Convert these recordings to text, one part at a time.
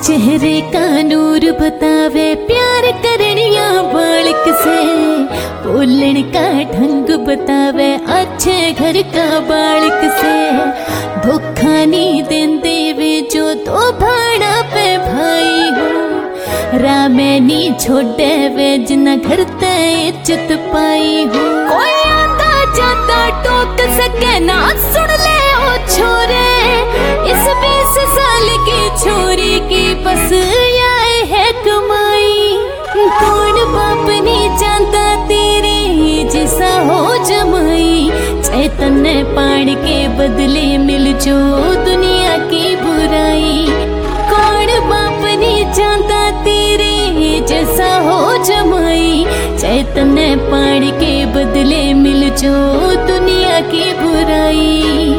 चेहरे का नूर बतावे प्यार करनिया बालक से, बोलने का ढंग बतावे अच्छे घर का बालक से। धोखा नहीं देंदे वे जो दो भाड़ा पे भाई हो, रामे नी छोड़े वे जिना घर ते इज्जत पाई हो। कोई आंदा जाता टोक सके ना सुन ले ओ छोरे, इस 20 साल की छोरी की बस आए है कमाई। कौन बाप नहीं जानता तेरी जैसा हो जमाई, चैतन पान के बदले मिल जो दुनिया की बुराई। कौन बाप नहीं जानता तेरे जैसा हो जमाई, चैतन पान के बदले मिल जो दुनिया की बुराई।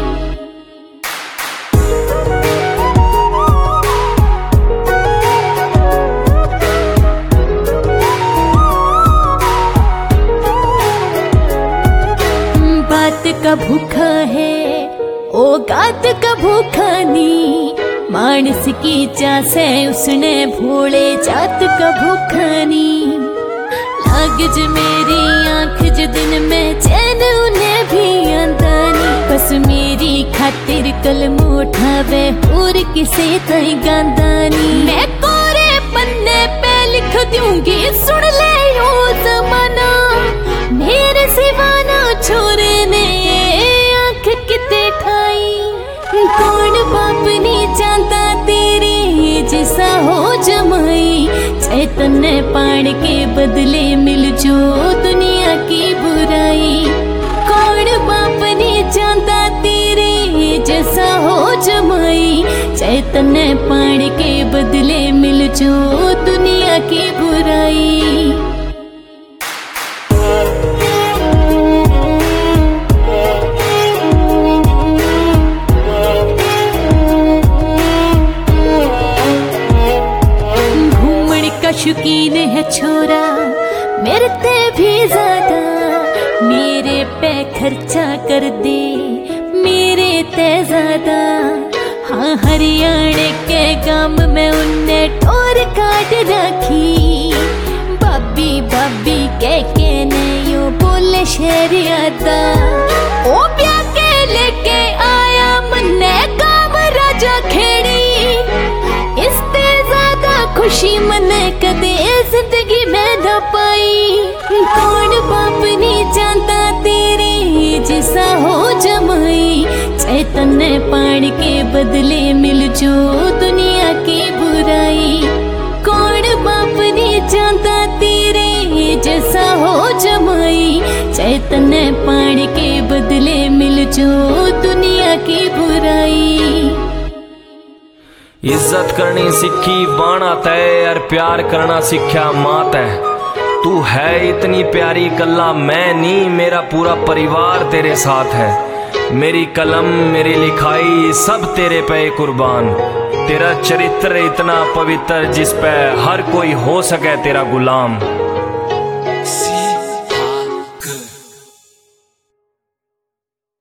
बात का भूखा है ओ गात का भूखा नी, मानस की चास है उसने भोले जात का भूखा नी। लाग ज मेरी आंख ज दिन में चैन उन्हें भी आंदा नी, बस मेरी खातिर कलम उठावे और किसे तई गांदा नी। मैं कोरे पन्ने पे लिख दूंगी सुन ले यो जमाना, मेरे सिवा ना छोरे ने आंख किते ठाई। कौन बाप नहीं जानता तेरी जैसा हो जमाई, चैतन पान के बदले मिल जो दुनिया की बुराई। कौन बाप नहीं जानता तेरी जैसा हो जमाई, चैतन पान के बदले मिल जो दुनिया की बुराई। शौकीन है छोरा मेरे ते भी ज्यादा, मेरे पे खर्चा कर दे मेरे ते ज्यादा। हाँ हरियाणा के गांव में उनने टोर काट रखी, बाबी बाबी के नहीं यो बोले शहर आता। ओ ब्याह के लेके आया मन्ने गांव राजा खेड़ी, इससे ज्यादा खुशी मन कदे जिंदगी में न पाई। कौन बाप नहीं जानता तेरी जैसा हो जमाई, चैतन पान के बदले मिल जो दुनिया की बुराई। कौन बाप नहीं जानता तेरे जैसा हो जमाई, चैतन पान के बदले मिल जो दुनिया की बुराई। इज्जत करनी सीखी बाणा तय, और प्यार करना सीखा माँ तय। तू है इतनी प्यारी कल्ला मैं नहीं, मेरा पूरा परिवार तेरे साथ है। मेरी कलम मेरी लिखाई सब तेरे पे कुर्बान। तेरा चरित्र इतना पवित्र जिस पे हर कोई हो सके तेरा गुलाम।